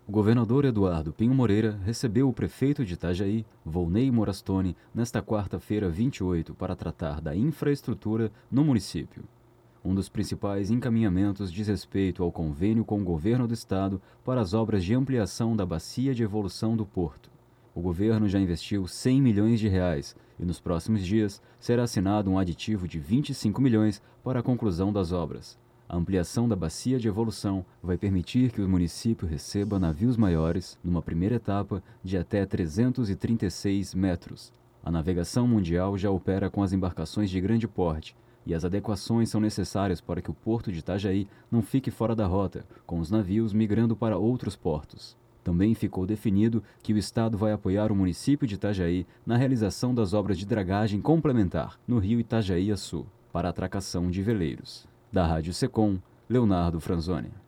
O governador Eduardo Pinho Moreira recebeu o prefeito de Itajaí, Volney Morastone, nesta quarta-feira 28 para tratar da infraestrutura no município. Um dos principais encaminhamentos diz respeito ao convênio com o governo do estado para as obras de ampliação da bacia de evolução do porto. O governo já investiu R$100 milhões e nos próximos dias será assinado um aditivo de 25 milhões para a conclusão das obras. A ampliação da bacia de evolução vai permitir que o município receba navios maiores, numa primeira etapa, de até 336 metros. A navegação mundial já opera com as embarcações de grande porte, e as adequações são necessárias para que o porto de Itajaí não fique fora da rota, com os navios migrando para outros portos. Também ficou definido que o Estado vai apoiar o município de Itajaí na realização das obras de dragagem complementar no rio Itajaí-Açu, para atracação de veleiros. Da Rádio Secom, Leonardo Franzoni.